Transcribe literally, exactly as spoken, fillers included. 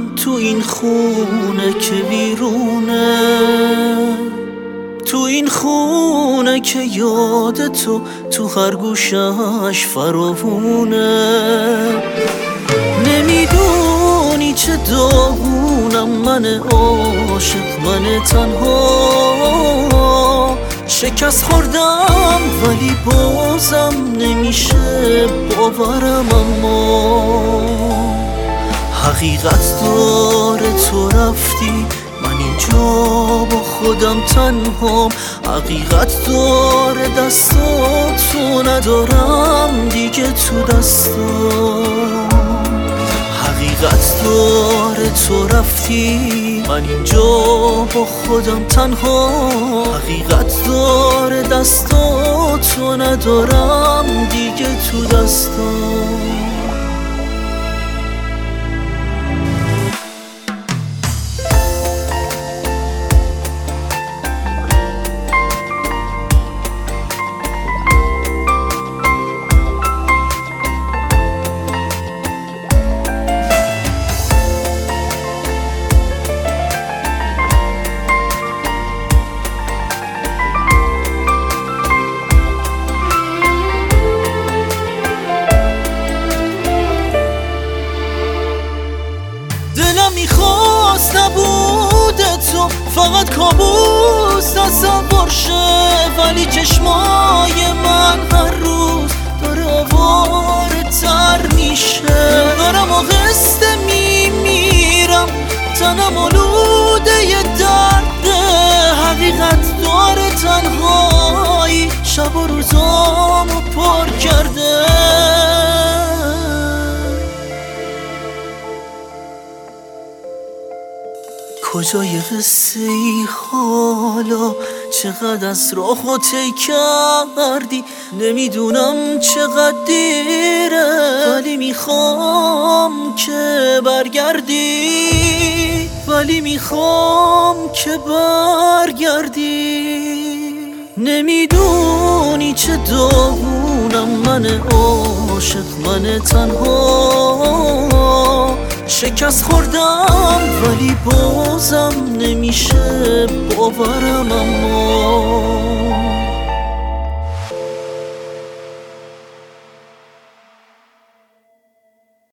تو این خونه که ویرونه، تو این خونه که یاد تو تو هر گوشش فراوونه. نمیدونی چه داغونم من عاشق، من تنها شکست خوردم ولی بازم نمیشه باورم. اما حقیقت داره تو رفتی، من اینجا با خودم تنهام. حقیقت داره دستاتو ندارم دیگه تو دستام. حقیقت داره تو رفتی، من اینجا با خودم تنها. حقیقت داره دستاتو ندارم دیگه تو دستام. دلم میخواست نبود تو، فقط کابوس تصور شه، ولی چشمای من هر روز داره آواره تر میشه. دارم آهسته میمیرم، تنم آلوده ی درده. حقیقت داره تنهایی شب و روزامو پر کرده. کجای قصه ای حالا؟ چقدر از راهو طی کردی؟ نمیدونم چقدر دیره، ولی میخوام که برگردی، ولی میخوام که برگردی. نمیدونی چه داغونم من عاشق، من تنها شکست خوردم ولی بازم نمیشه باورم. اما